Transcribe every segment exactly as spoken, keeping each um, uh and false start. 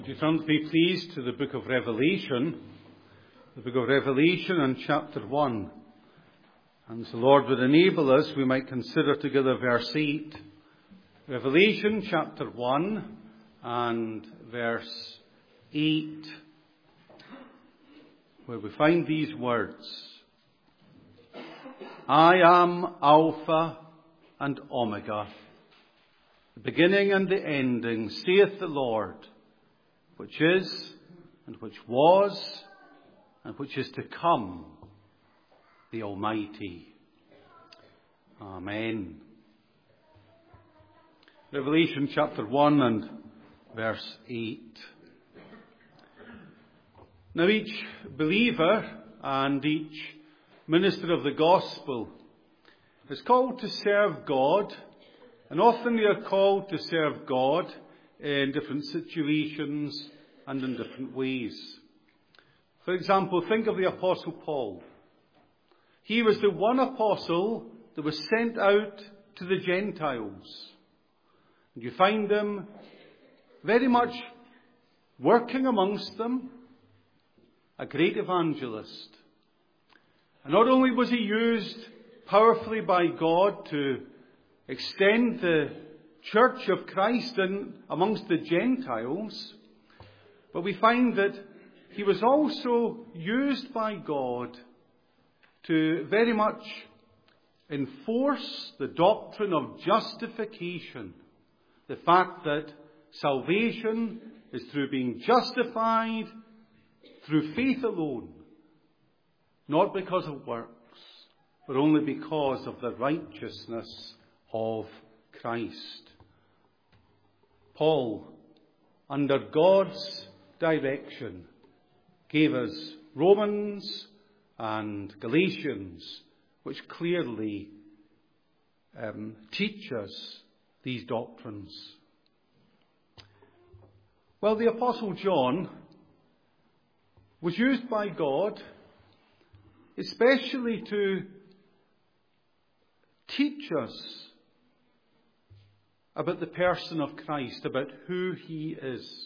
Would you turn to me, please, to the book of Revelation, the book of Revelation and chapter one. And as the Lord would enable us, we might consider together verse eight. Revelation chapter one and verse eight, where we find these words. I am Alpha and Omega, the beginning and the ending, saith the Lord, which is, and which was, and which is to come, the Almighty. Amen. Revelation chapter one and verse eight. Now each believer and each minister of the gospel is called to serve God, and often they are called to serve God in different situations and in different ways. For example, think of the Apostle Paul. He was the one apostle that was sent out to the Gentiles. And you find him very much working amongst them, a great evangelist. And not only was he used powerfully by God to extend the Church of Christ in amongst the Gentiles, but we find that he was also used by God to very much enforce the doctrine of justification. The fact that salvation is through being justified through faith alone, not because of works, but only because of the righteousness of Christ. Paul, under God's direction, gave us Romans and Galatians, which clearly um, teach us these doctrines. Well, the Apostle John was used by God especially to teach us about the person of Christ, about who he is.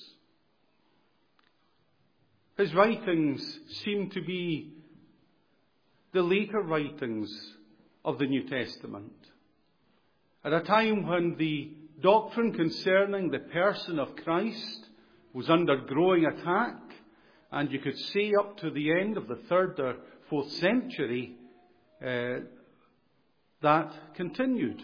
His writings seem to be the later writings of the New Testament, at a time when the doctrine concerning the person of Christ was under growing attack, and you could see up to the end of the third or fourth century uh, that continued.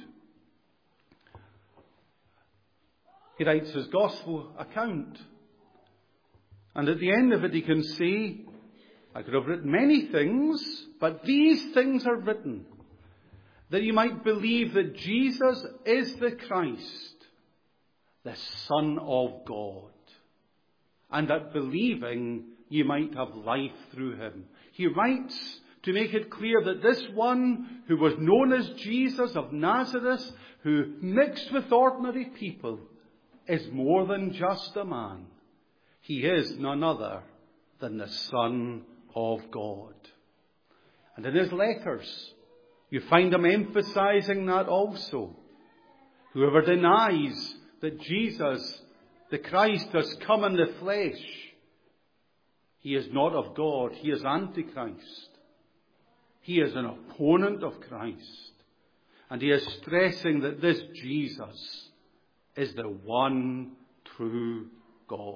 He writes his gospel account, and at the end of it he can say, I could have written many things, but these things are written, that you might believe that Jesus is the Christ, the Son of God, and that believing you might have life through him. He writes to make it clear that this one who was known as Jesus of Nazareth, who mixed with ordinary people, is more than just a man. He is none other than the Son of God. And in his letters, you find him emphasizing that also. Whoever denies that Jesus, the Christ, has come in the flesh, he is not of God. He is Antichrist. He is an opponent of Christ. And he is stressing that this Jesus is the one true God.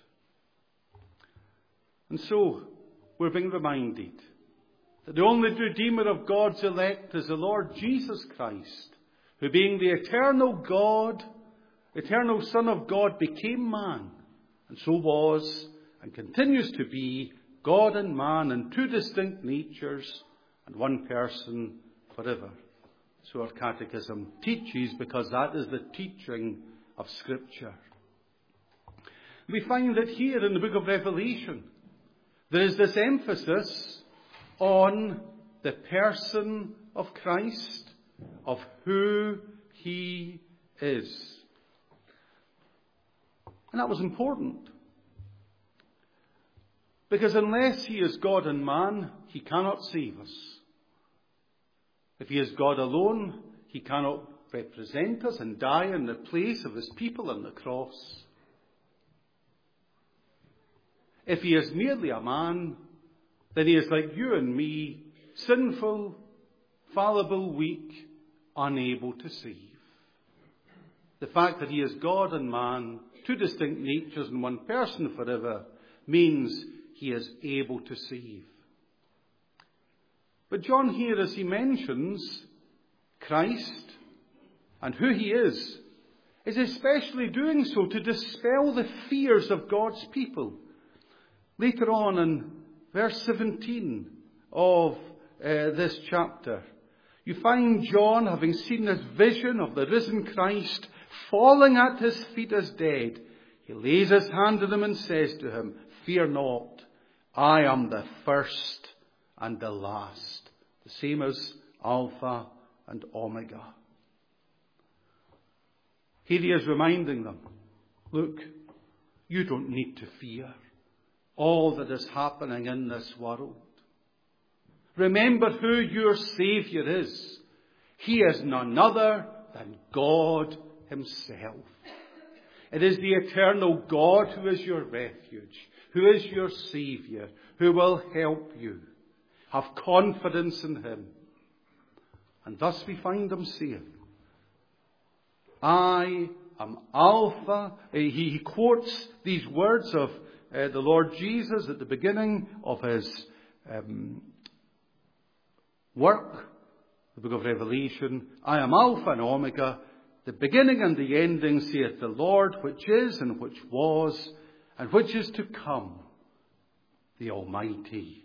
And so, we're being reminded that the only Redeemer of God's elect is the Lord Jesus Christ, who being the eternal God, eternal Son of God, became man, and so was and continues to be God and man in two distinct natures and one person forever. So our catechism teaches, because that is the teaching of Scripture. We find that here in the book of Revelation, there is this emphasis on the person of Christ, of who he is. And that was important, because unless he is God and man, he cannot save us. If he is God alone, he cannot represent us and die in the place of his people on the cross. If he is merely a man, then he is like you and me, sinful, fallible, weak, unable to save. The fact that he is God and man, two distinct natures in one person forever, means he is able to save. But John here, as he mentions Christ and who he is, is especially doing so to dispel the fears of God's people. Later on in verse seventeen of uh, this chapter, you find John, having seen this vision of the risen Christ, falling at his feet as dead. He lays his hand on him and says to him, "Fear not, I am the first and the last." The same as Alpha and Omega. Here he is reminding them, look, you don't need to fear all that is happening in this world. Remember who your Saviour is. He is none other than God himself. It is the eternal God who is your refuge, who is your Saviour, who will help you. Have confidence in him. And thus we find him saying, I am Alpha. He quotes these words of uh, the Lord Jesus at the beginning of his um, work, the book of Revelation. I am Alpha and Omega, the beginning and the ending, saith the Lord, which is and which was and which is to come, the Almighty.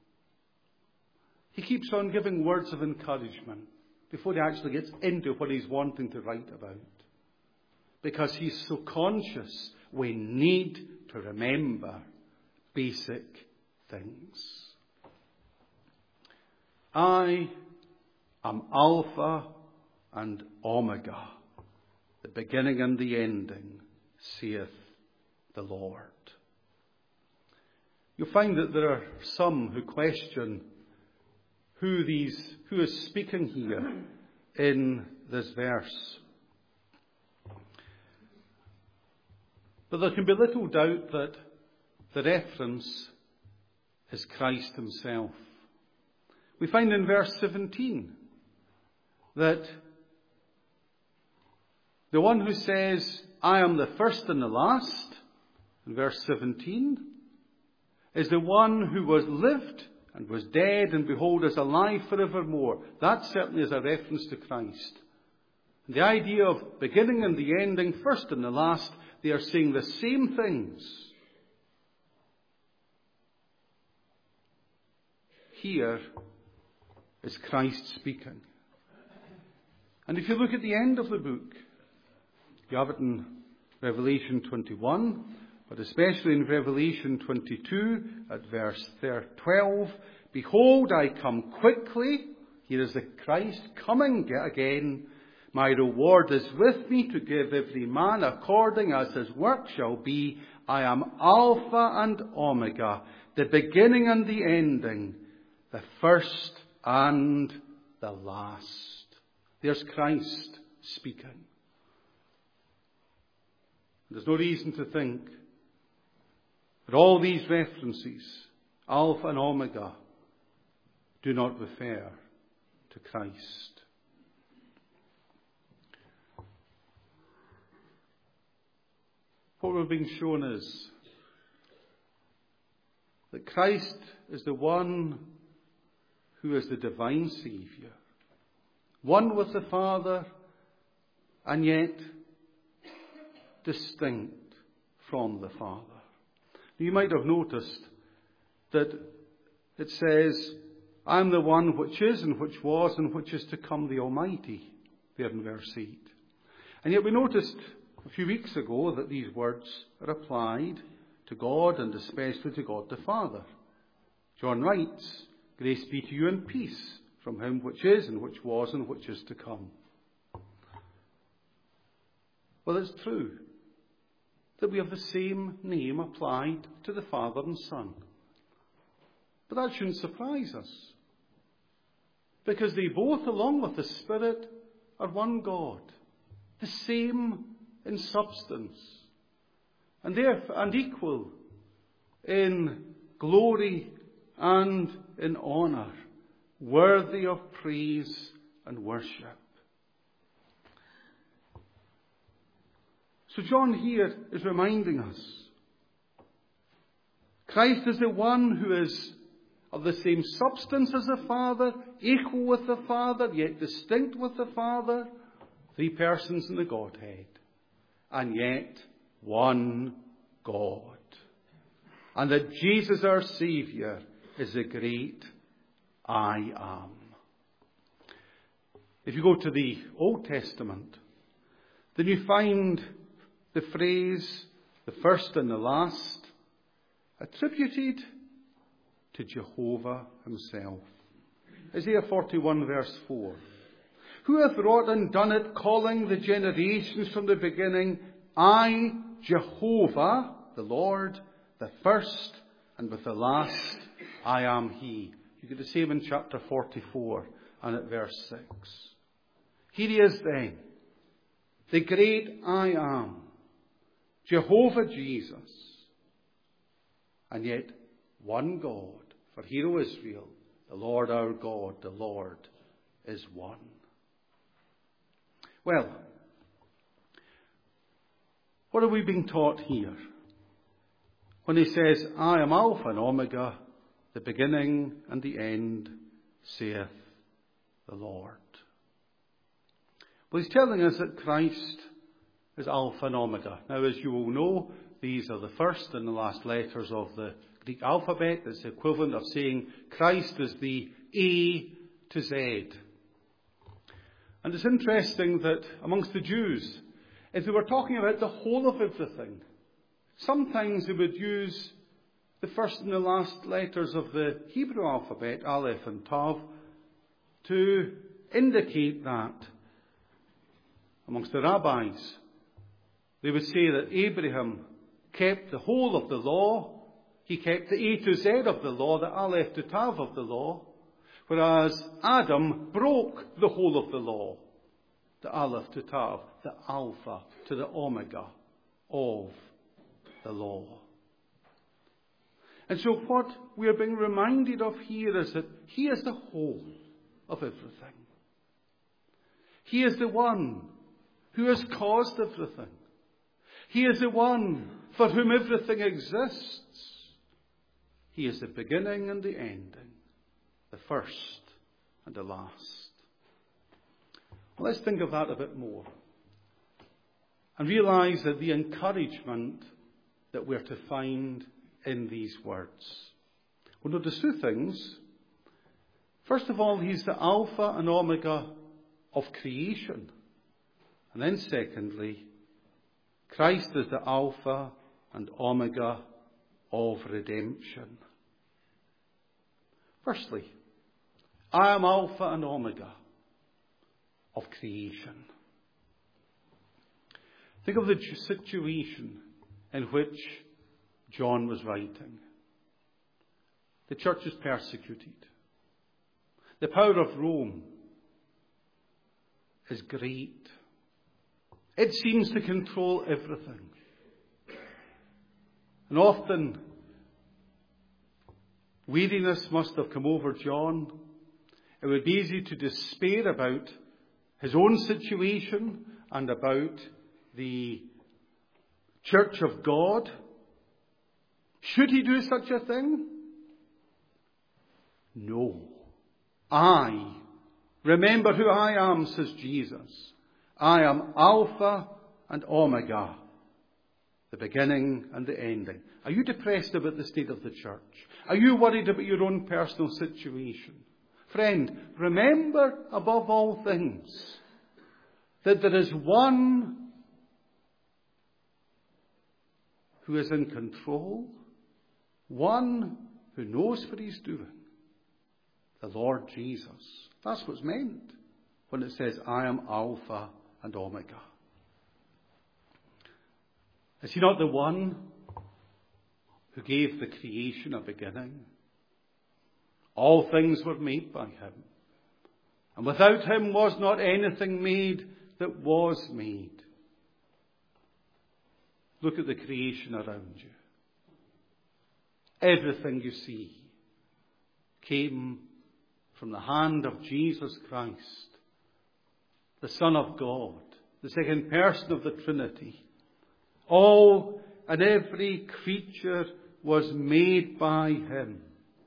He keeps on giving words of encouragement before he actually gets into what he's wanting to write about. Because he's so conscious we need to remember basic things. I am Alpha and Omega, the beginning and the ending, saith the Lord. You'll find that there are some who question who these, who is speaking here in this verse. But there can be little doubt that the reference is Christ himself. We find in verse seventeen that the one who says, I am the first and the last, in verse seventeen, is the one who was lived and was dead, and behold, is alive forevermore. That certainly is a reference to Christ. And the idea of beginning and the ending, first and the last, they are saying the same things. Here is Christ speaking. And if you look at the end of the book, you have it in Revelation twenty-one, but especially in Revelation twenty-two at verse twelve, behold, I come quickly. Here is the Christ coming again. My reward is with me to give every man according as his work shall be. I am Alpha and Omega, the beginning and the ending, the first and the last. There's Christ speaking. There's no reason to think that all these references, Alpha and Omega, do not refer to Christ. What we're being shown is that Christ is the one who is the divine Saviour, one with the Father, and yet distinct from the Father. You might have noticed that it says, I am the one which is and which was and which is to come, the Almighty, there in verse eight. And yet we noticed a few weeks ago that these words are applied to God and especially to God the Father. John writes, grace be to you and peace from him which is and which was and which is to come. Well, it's true that we have the same name applied to the Father and Son. But that shouldn't surprise us, because they both, along with the Spirit, are one God, the same in substance, and therefore and equal in glory and in honour, worthy of praise and worship. So John here is reminding us, Christ is the one who is of the same substance as the Father, equal with the Father, yet distinct with the Father, three persons in the Godhead, and yet one God. And that Jesus, our Saviour, is the great I Am. If you go to the Old Testament, then you find the phrase, the first and the last, attributed to Jehovah himself. Isaiah forty-one verse four. Who hath wrought and done it, calling the generations from the beginning, I, Jehovah, the Lord, the first, and with the last, I am He. You get the same in chapter forty-four and at verse six. Here He is then, the great I Am, Jehovah Jesus, and yet one God. For hear, O Israel, the Lord our God, the Lord is one. Well, what are we being taught here? When he says, I am Alpha and Omega, the beginning and the end, saith the Lord. Well, he's telling us that Christ is Alpha and Omega. Now, as you will know, these are the first and the last letters of the Greek alphabet. It's the equivalent of saying Christ is the A to Z. And it's interesting that amongst the Jews, if they were talking about the whole of everything, sometimes they would use the first and the last letters of the Hebrew alphabet, Aleph and Tav, to indicate that. Amongst the rabbis, they would say that Abraham kept the whole of the law. He kept the A to Z of the law, the Aleph to Tav of the law, whereas Adam broke the whole of the law, the Aleph to Tav, the Alpha to the Omega of the law. And so what we are being reminded of here is that He is the whole of everything. He is the one who has caused everything. He is the one for whom everything exists. He is the beginning and the ending, the first and the last. Well, let's think of that a bit more and realize that the encouragement that we're to find in these words. Well, notice two things. First of all, He's the Alpha and Omega of creation. And then secondly, Christ is the Alpha and Omega of redemption. Firstly, I am Alpha and Omega of creation. Think of the situation in which John was writing. The church is persecuted. The power of Rome is great. It seems to control everything. And often, weariness must have come over John. It would be easy to despair about his own situation and about the Church of God. Should he do such a thing? No. I, remember who I am, says Jesus. I am Alpha and Omega, the beginning and the ending. Are you depressed about the state of the church? Are you worried about your own personal situation? Friend, remember above all things that there is one who is in control, one who knows what He's doing, the Lord Jesus. That's what's meant when it says, I am Alpha and Omega. Is He not the one who gave the creation a beginning? All things were made by Him. And without Him was not anything made that was made. Look at the creation around you. Everything you see came from the hand of Jesus Christ, the Son of God, the second person of the Trinity. All and every creature was made by him.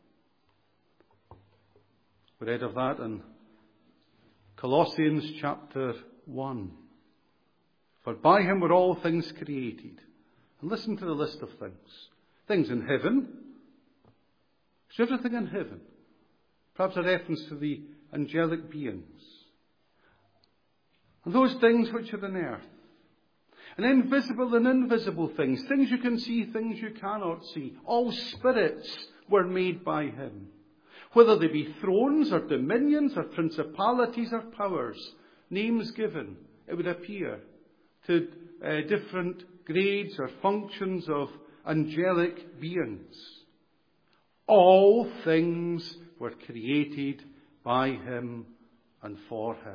We read of that in Colossians chapter one. For by him were all things created. And listen to the list of things. Things in heaven. There's everything in heaven. Perhaps a reference to the angelic beings. And those things which are in earth. And invisible and invisible things. Things you can see, things you cannot see. All spirits were made by him. Whether they be thrones or dominions or principalities or powers. Names given, it would appear, to uh, different grades or functions of angelic beings. All things were created by him and for him.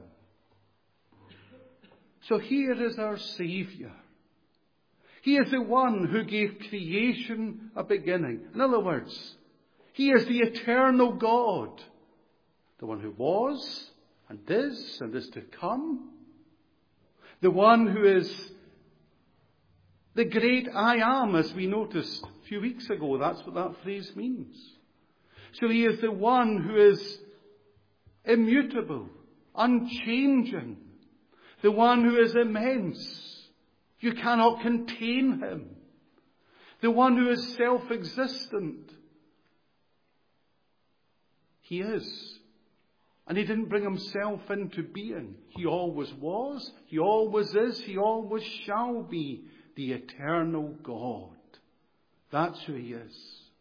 So here is our Saviour. He is the one who gave creation a beginning. In other words, he is the eternal God. The one who was and is and is to come. The one who is the great I am, as we noticed a few weeks ago. That's what that phrase means. So he is the one who is immutable, unchanging. The one who is immense. You cannot contain him. The one who is self-existent. He is. And he didn't bring himself into being. He always was. He always is. He always shall be the eternal God. That's who he is.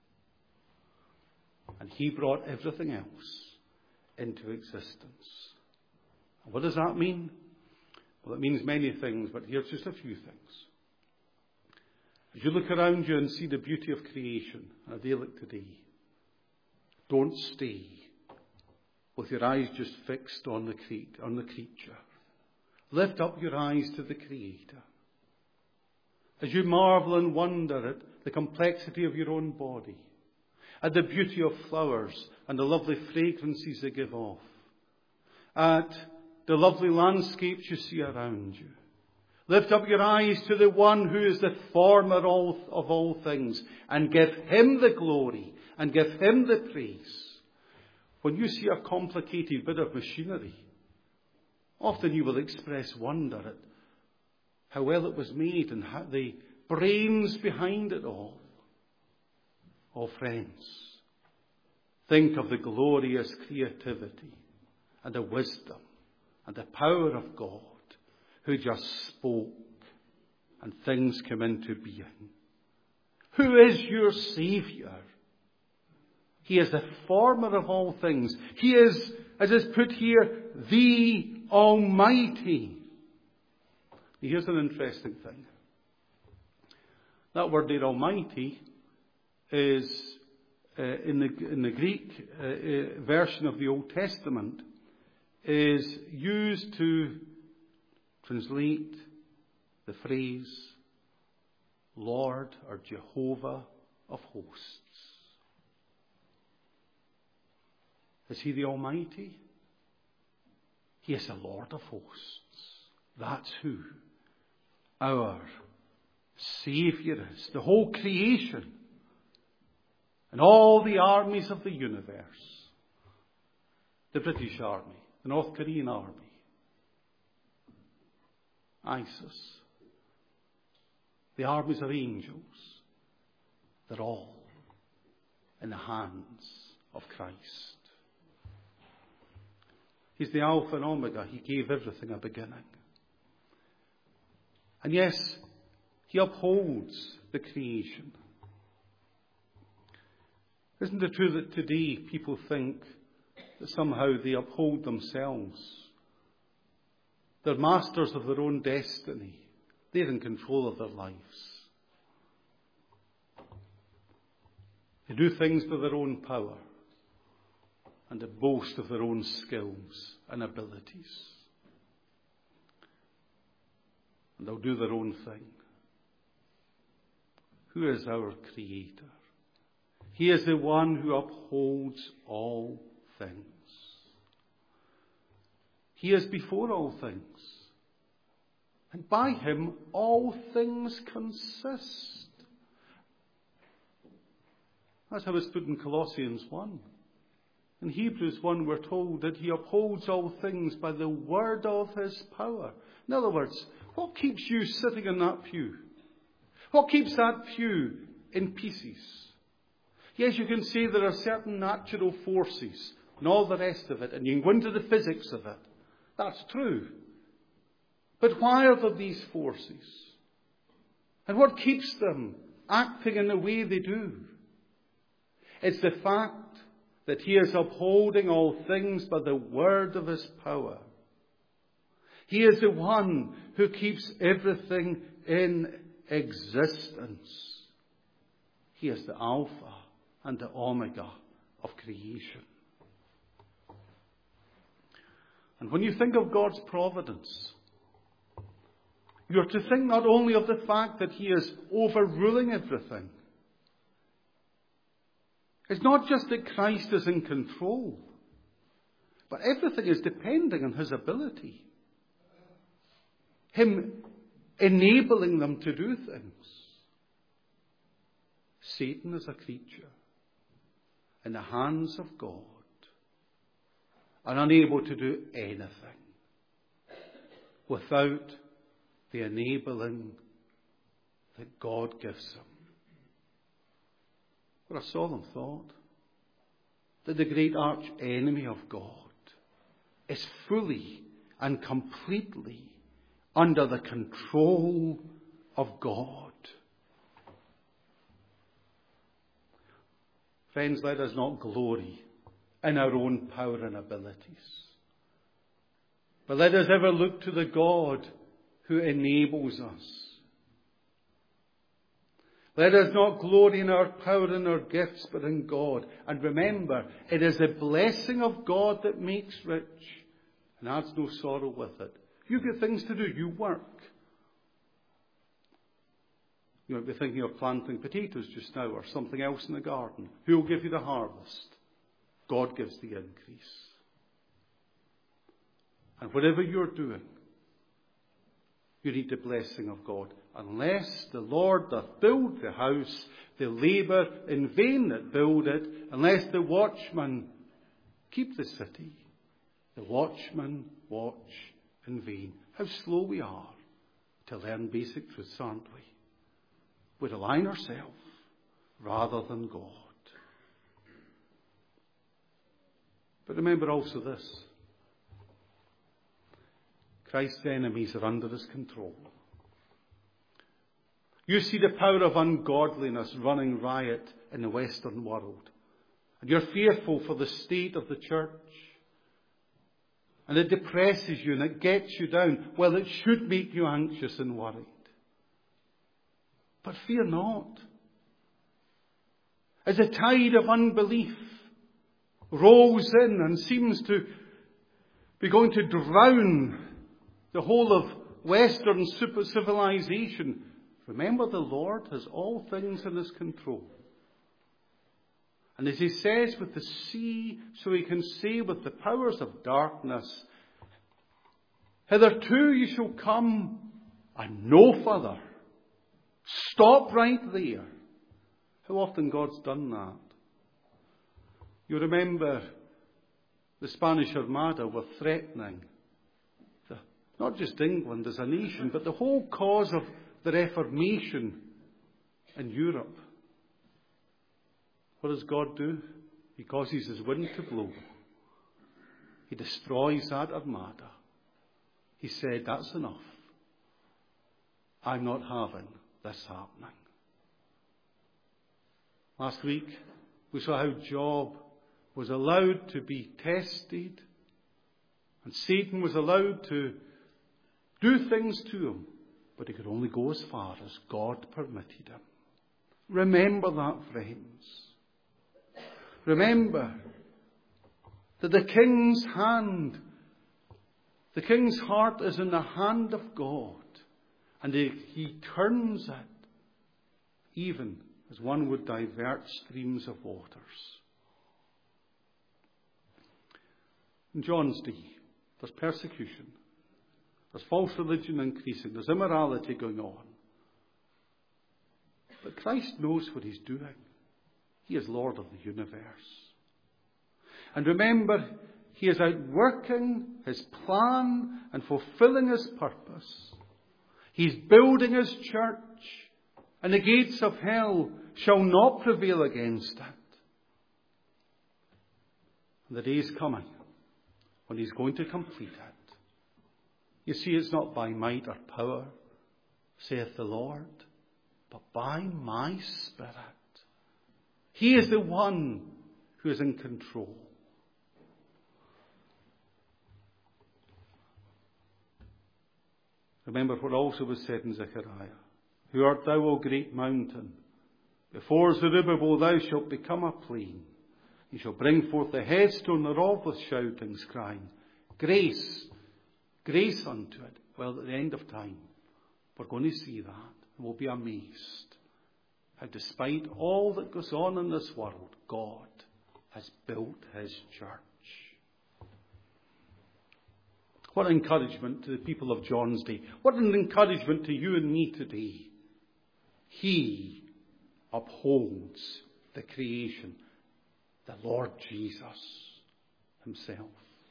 And he brought everything else into existence. And what does that mean? Well, it means many things, but here's just a few things. As you look around you and see the beauty of creation, on a day like today, don't stay with your eyes just fixed on the cre- on the creature. Lift up your eyes to the Creator. As you marvel and wonder at the complexity of your own body, at the beauty of flowers and the lovely fragrances they give off, at the lovely landscapes you see around you. Lift up your eyes to the one who is the former of all things and give him the glory and give him the praise. When you see a complicated bit of machinery, often you will express wonder at how well it was made and how the brains behind it all. Oh, friends, think of the glorious creativity and the wisdom and the power of God, who just spoke and things came into being. Who is your Saviour? He is the former of all things. He is, as is put here, the Almighty. Here's an interesting thing. That word there, Almighty, is uh, in the in the Greek uh, uh, version of the Old Testament, is used to translate the phrase Lord or Jehovah of hosts. Is he the Almighty? He is the Lord of hosts. That's who our Saviour is. The whole creation and all the armies of the universe. The British Army, the North Korean Army, ISIS, the armies of angels, they're all in the hands of Christ. He's the Alpha and Omega. He gave everything a beginning. And yes, he upholds the creation. Isn't it true that today people think that somehow they uphold themselves? They're masters of their own destiny. They're in control of their lives. They do things by their own power and they boast of their own skills and abilities. And they'll do their own thing. Who is our Creator? He is the one who upholds all things. He is before all things. And by him all things consist. That's how it's put in Colossians one. In Hebrews one we're told that he upholds all things by the word of his power. In other words, what keeps you sitting in that pew? What keeps that pew in pieces? Yes, you can say there are certain natural forces and all the rest of it, and you can go into the physics of it. That's true. But why are there these forces? And what keeps them acting in the way they do? It's the fact that he is upholding all things by the word of his power. He is the one who keeps everything in existence. He is the Alpha and the Omega of creation. And when you think of God's providence, you are to think not only of the fact that he is overruling everything. It's not just that Christ is in control, but everything is depending on his ability. Him enabling them to do things. Satan is a creature in the hands of God and unable to do anything without the enabling that God gives him. What a solemn thought. That the great arch enemy of God is fully and completely under the control of God. Friends, let us not glory in our own power and abilities, but let us ever look to the God who enables us. Let us not glory in our power and our gifts, but in God. And remember, it is the blessing of God that makes rich and adds no sorrow with it. You've got things to do. You work. You might be thinking of planting potatoes just now or something else in the garden. Who will give you the harvest? God gives the increase. And whatever you're doing, you need the blessing of God. Unless the Lord doth build the house, they labour in vain that build it. Unless the watchmen keep the city, the watchmen watch in vain. How slow we are to learn basic truths, aren't we? We rely on ourselves rather than God. But remember also this. Christ's enemies are under his control. You see the power of ungodliness running riot in the Western world. And you're fearful for the state of the church. And it depresses you and it gets you down. Well, it should make you anxious and worried. But fear not. As a tide of unbelief rolls in and seems to be going to drown the whole of Western super civilization, remember the Lord has all things in his control. And as he says with the sea, so he can say with the powers of darkness, hitherto you shall come and no further. Stop right there. How often God's done that? You remember the Spanish Armada were threatening the, not just England as a nation, but the whole cause of the Reformation in Europe. What does God do? He causes his wind to blow. He destroys that armada. He said, that's enough. I'm not having this happening. Last week, we saw how Job was allowed to be tested, and Satan was allowed to do things to him, but he could only go as far as God permitted him. Remember that, friends. Remember that the king's hand, the king's heart is in the hand of God, and he, he turns it even as one would divert streams of waters. In John's day, there's persecution. There's false religion increasing. There's immorality going on. But Christ knows what he's doing. He is Lord of the universe. And remember, he is outworking his plan and fulfilling his purpose. He's building his church, and the gates of hell shall not prevail against it. And the day is coming when he's going to complete it. You see, it's not by might or power, saith the Lord, but by my Spirit. He is the one who is in control. Remember what also was said in Zechariah. Who art thou, O great mountain? Before Zerubbabel thou shalt become a plain. He shall bring forth the headstone thereof with shoutings, crying, Grace, grace unto it. Well, at the end of time, we're going to see that, and we'll be amazed how despite all that goes on in this world, God has built his church. What an encouragement to the people of John's day. What an encouragement to you and me today. He upholds the creation, the Lord Jesus himself.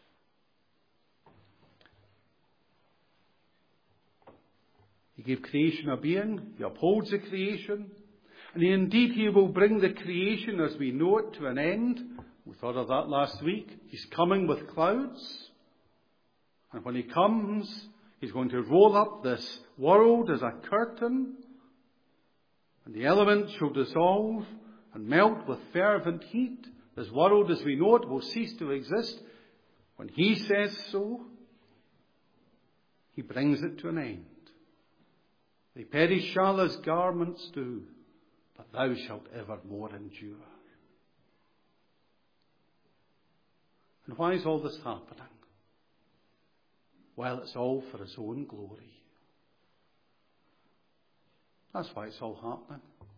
He gave creation a being. He upholds the creation. And indeed he will bring the creation as we know it to an end. We thought of that last week. He's coming with clouds. And when he comes, he's going to roll up this world as a curtain. And the elements shall dissolve and melt with fervent heat. This world as we know it will cease to exist. When he says so, he brings it to an end. They perish shall as garments do, but thou shalt evermore endure. And why is all this happening? Well, it's all for his own glory. That's why it's all happening.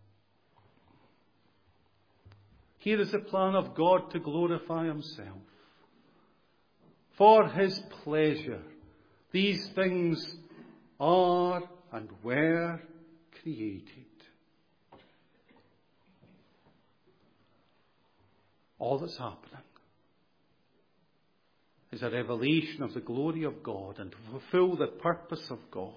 Here is the plan of God to glorify himself. For his pleasure, these things are and were created. All that's happening is a revelation of the glory of God and to fulfill the purpose of God.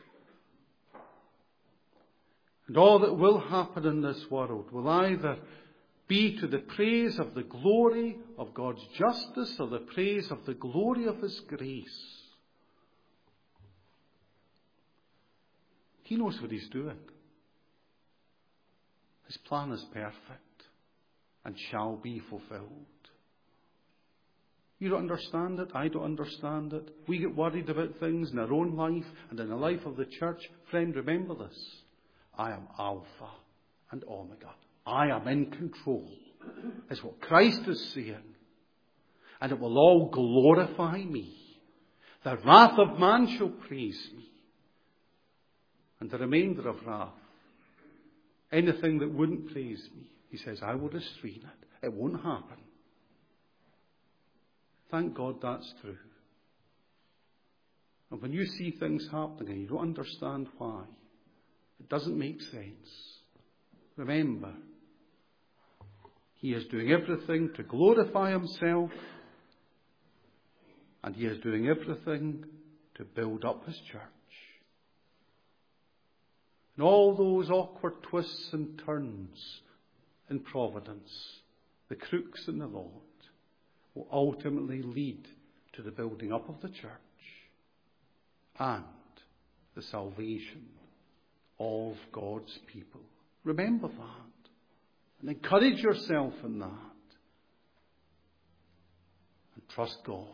And all that will happen in this world will either be to the praise of the glory of God's justice or the praise of the glory of his grace. He knows what he's doing. His plan is perfect and shall be fulfilled. You don't understand it. I don't understand it. We get worried about things in our own life and in the life of the church. Friend, remember this. I am Alpha and Omega. I am in control. Is what Christ is saying. And it will all glorify me. The wrath of man shall praise me. And the remainder of wrath, anything that wouldn't praise me, he says, I will restrain it. It won't happen. Thank God that's true. And when you see things happening and you don't understand why, it doesn't make sense. Remember, he is doing everything to glorify himself, and he is doing everything to build up his church. And all those awkward twists and turns in providence, the crooks in the Lord, will ultimately lead to the building up of the church and the salvation of God's people. Remember that and encourage yourself in that and trust God.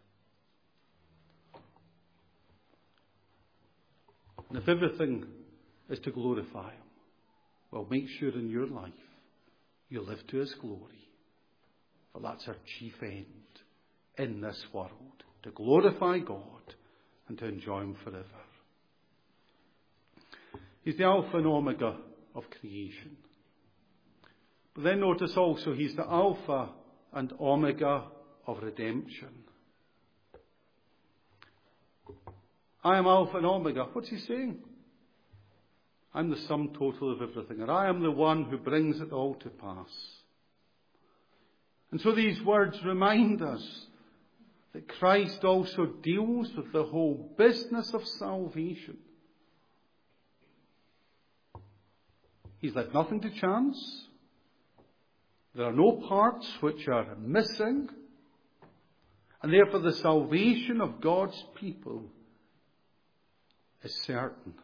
And if everything is to glorify him, well, make sure in your life you live to his glory. For that's our chief end in this world, to glorify God and to enjoy him forever. He's the Alpha and Omega of creation. But then notice also he's the Alpha and Omega of redemption. I am Alpha and Omega. What's he saying? I'm the sum total of everything, and I am the one who brings it all to pass. And so these words remind us that Christ also deals with the whole business of salvation. He's left nothing to chance. There are no parts which are missing. And therefore the salvation of God's people is certain.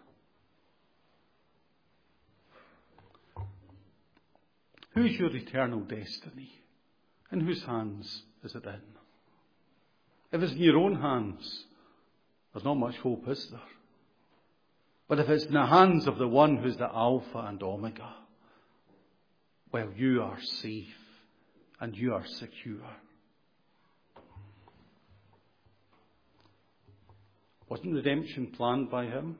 Who's your eternal destiny? In whose hands is it in? If it's in your own hands, there's not much hope, is there? But if it's in the hands of the one who's the Alpha and Omega, well, you are safe and you are secure. Wasn't redemption planned by him?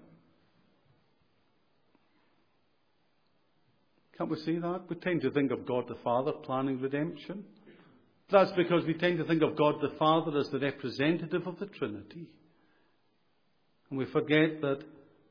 Can't we say that? We tend to think of God the Father planning redemption. That's because we tend to think of God the Father as the representative of the Trinity. And we forget that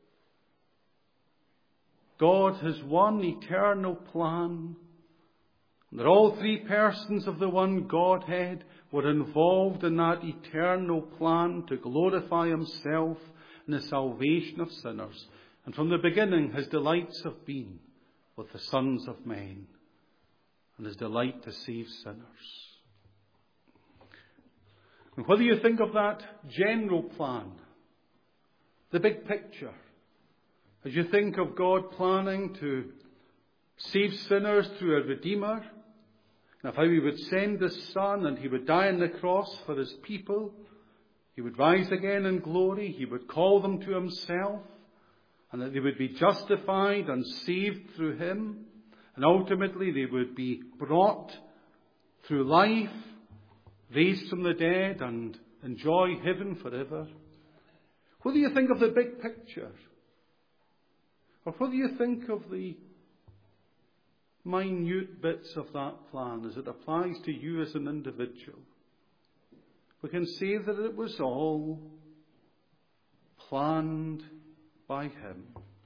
God has one eternal plan, and that all three persons of the one Godhead were involved in that eternal plan to glorify himself in the salvation of sinners. And from the beginning his delights have been with the sons of men, and his delight to save sinners. And whether you think of that general plan, the big picture, as you think of God planning to save sinners through a Redeemer, and of how he would send his Son and he would die on the cross for his people, he would rise again in glory, he would call them to himself, and that they would be justified and saved through him, and ultimately they would be brought through life, raised from the dead, and enjoy heaven forever. What do you think of the big picture? Or what do you think of the minute bits of that plan as it applies to you as an individual? We can say that it was all planned by him.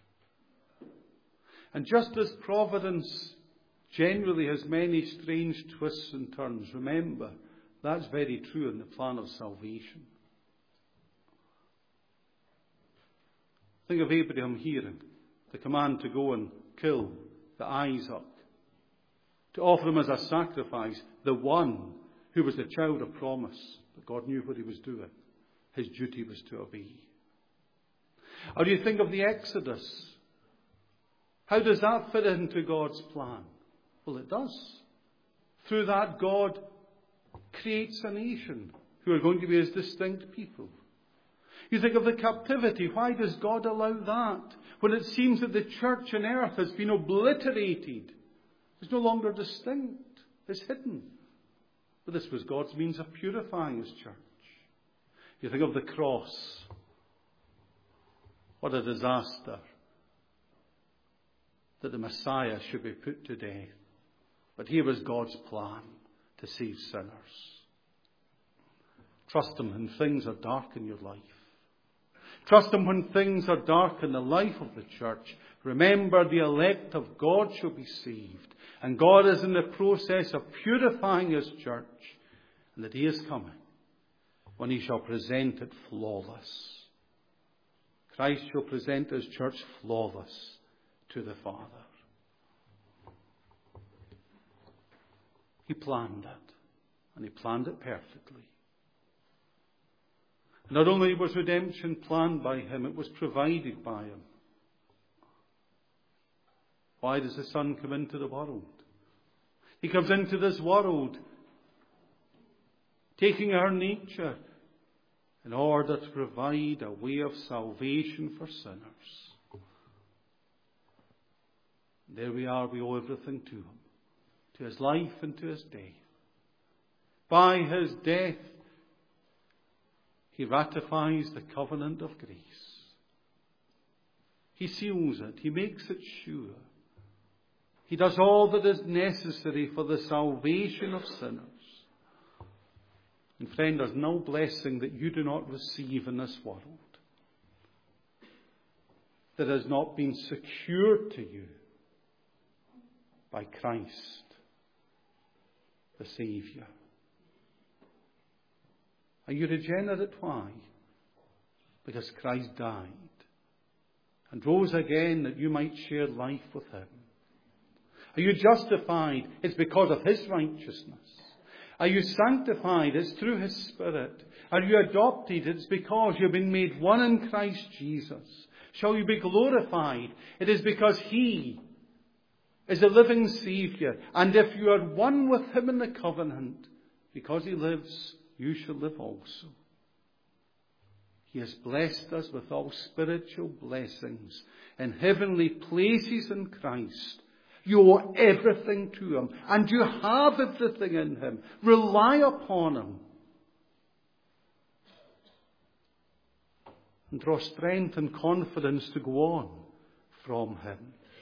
And just as providence generally has many strange twists and turns, remember, that's very true in the plan of salvation. Think of Abraham hearing the command to go and kill the Isaac, to offer him as a sacrifice, the one who was the child of promise, but God knew what he was doing. His duty was to obey. Or you think of the Exodus. How does that fit into God's plan? Well, it does. Through that, God creates a nation who are going to be his distinct people. You think of the captivity. Why does God allow that? When it seems that the church on earth has been obliterated. It's no longer distinct. It's hidden. But this was God's means of purifying his church. You think of the cross. What a disaster that the Messiah should be put to death. But here was God's plan to save sinners. Trust him when things are dark in your life. Trust him when things are dark in the life of the church. Remember, the elect of God shall be saved. And God is in the process of purifying his church. And the day is coming when he shall present it flawless. Christ shall present his church flawless to the Father. He planned it. And he planned it perfectly. Not only was redemption planned by him, it was provided by him. Why does the Son come into the world? He comes into this world taking our nature in order to provide a way of salvation for sinners. There we are, we owe everything to him, to his life and to his death. By his death, he ratifies the covenant of grace. He seals it. He makes it sure. He does all that is necessary for the salvation of sinners. And friend, there's no blessing that you do not receive in this world that has not been secured to you by Christ, the Saviour. Are you regenerate? Why? Because Christ died and rose again that you might share life with Him. Are you justified? It's because of His righteousness. Are you sanctified? It's through His Spirit. Are you adopted? It's because you've been made one in Christ Jesus. Shall you be glorified? It is because He is a living Saviour. And if you are one with Him in the covenant, because He lives, you shall live also. He has blessed us with all spiritual blessings in heavenly places in Christ. You owe everything to Him, and you have everything in Him. Rely upon Him. And draw strength and confidence to go on from Him.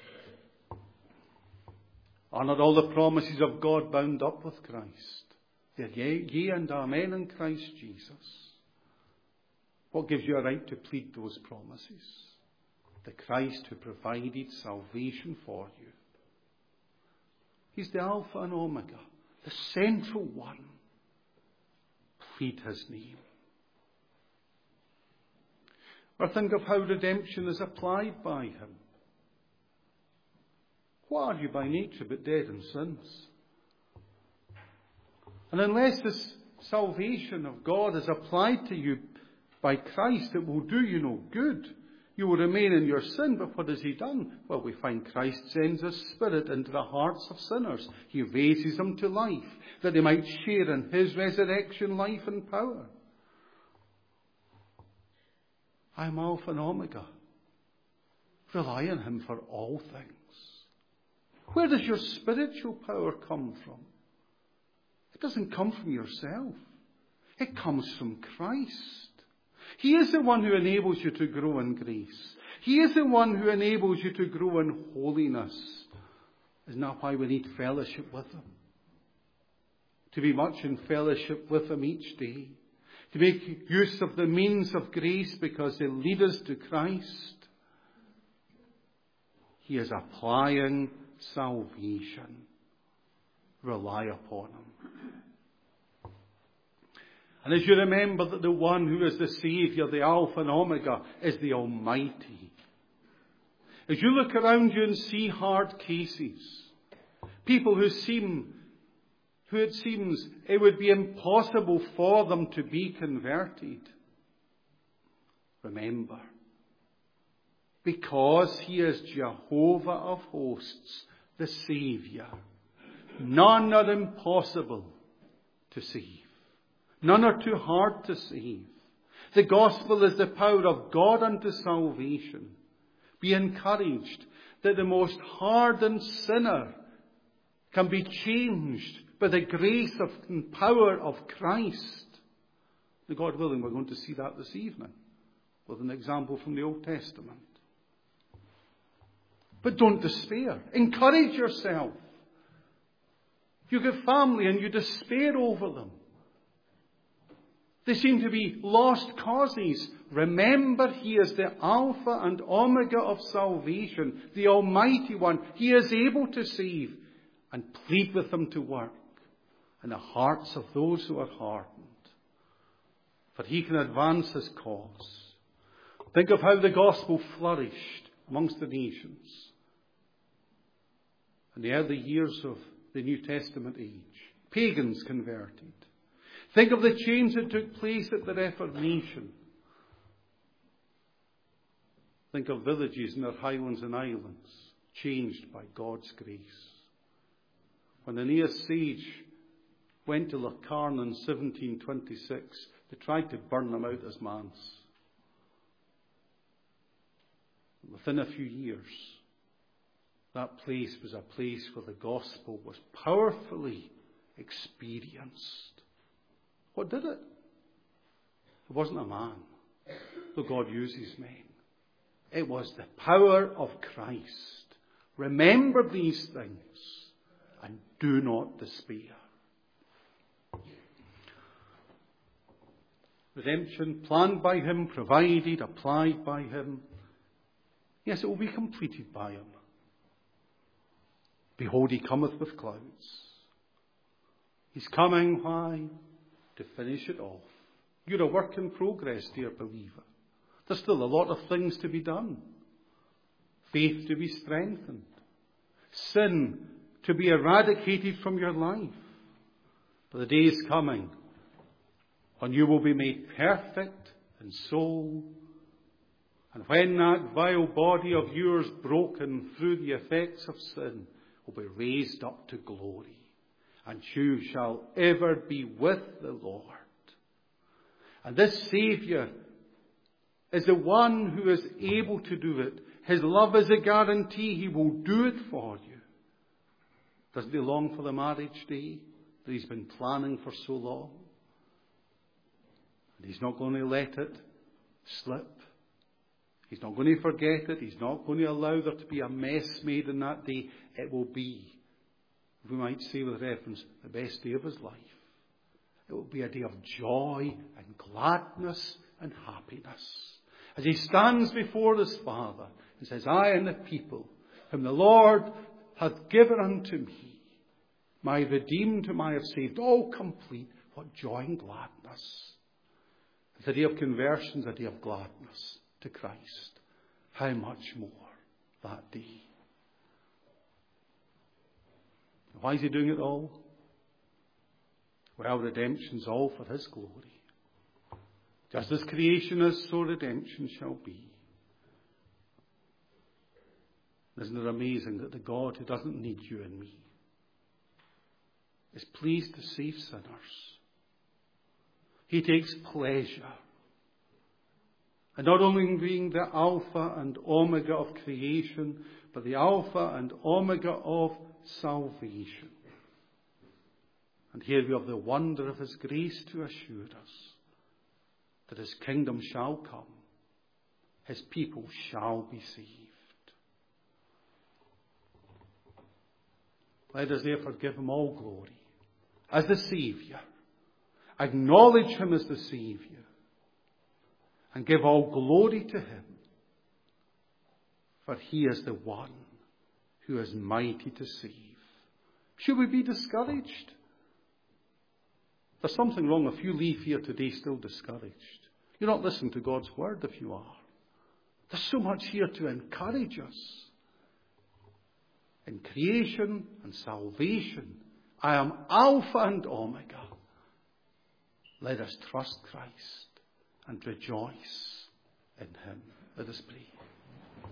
Are not all the promises of God bound up with Christ? They're yea, yea and amen in Christ Jesus. What gives you a right to plead those promises? The Christ who provided salvation for you. He's the Alpha and Omega, the central one. Plead His name. Or think of how redemption is applied by Him. What are you by nature but dead in sins? And unless this salvation of God is applied to you by Christ, it will do you no good. You will remain in your sin, but what has He done? Well, we find Christ sends His Spirit into the hearts of sinners. He raises them to life, that they might share in His resurrection life and power. I am Alpha and Omega. Rely on Him for all things. Where does your spiritual power come from? It doesn't come from yourself. It comes from Christ. He is the one who enables you to grow in grace. He is the one who enables you to grow in holiness. Isn't that why we need fellowship with Him? To be much in fellowship with Him each day. To make use of the means of grace because they lead us to Christ. He is applying salvation. Rely upon Him. And as you remember that the one who is the Saviour, the Alpha and Omega, is the Almighty. As you look around you and see hard cases, people who seem, who it seems it would be impossible for them to be converted, remember, because He is Jehovah of hosts, the Saviour, none are impossible to save. None are too hard to save. The gospel is the power of God unto salvation. Be encouraged that the most hardened sinner can be changed by the grace of and power of Christ. And God willing, we're going to see that this evening with an example from the Old Testament. But don't despair. Encourage yourself. You get family and you despair over them. They seem to be lost causes. Remember, He is the Alpha and Omega of salvation, the Almighty One. He is able to save, and plead with Him to work in the hearts of those who are hardened. For He can advance His cause. Think of how the gospel flourished amongst the nations in the early years of the New Testament age. Pagans converted. Think of the change that took place at the Reformation. Think of villages in their highlands and islands changed by God's grace. When Aeneas Sage went to Locarno in seventeen twenty-six, they tried to burn them out as manse. Within a few years, that place was a place where the gospel was powerfully experienced. What did it? It wasn't a man, though God uses men. It was the power of Christ Remember these things and do not despair. Redemption planned by him, provided, applied by him. Yes, it will be completed by him. Behold, he cometh with clouds. He's coming, why? To finish it off. You're a work in progress, dear believer. There's still a lot of things to be done. Faith to be strengthened. Sin to be eradicated from your life. But the day is coming when you will be made perfect in soul. And when that vile body of yours, broken through the effects of sin, will be raised up to glory. And you shall ever be with the Lord. And this Saviour is the one who is able to do it. His love is a guarantee. He will do it for you. Doesn't he long for the marriage day that he's been planning for so long? And he's not going to let it slip. He's not going to forget it. He's not going to allow there to be a mess made in that day. It will be, we might say with reference, the best day of his life. It will be a day of joy and gladness and happiness. As he stands before his Father and says, I and the people whom the Lord hath given unto me, my redeemed whom I have saved, all complete, what joy and gladness. It's a day of conversion, a day of gladness to Christ. How much more that day. Why is he doing it all? Well, redemption's all for his glory. Just as creation is, so redemption shall be. Isn't it amazing that the God who doesn't need you and me is pleased to save sinners? He takes pleasure in not only being the Alpha and Omega of creation, but the Alpha and Omega of salvation. And here we have the wonder of his grace to assure us that his kingdom shall come. His people shall be saved. Let us therefore give him all glory as the Saviour. Acknowledge him as the Saviour. And give all glory to him. For he is the one who is mighty to save. Should we be discouraged? There's something wrong if you leave here today still discouraged. You're not listening to God's word if you are. There's so much here to encourage us. In creation and salvation, I am Alpha and Omega. Let us trust Christ and rejoice in him. Let us pray.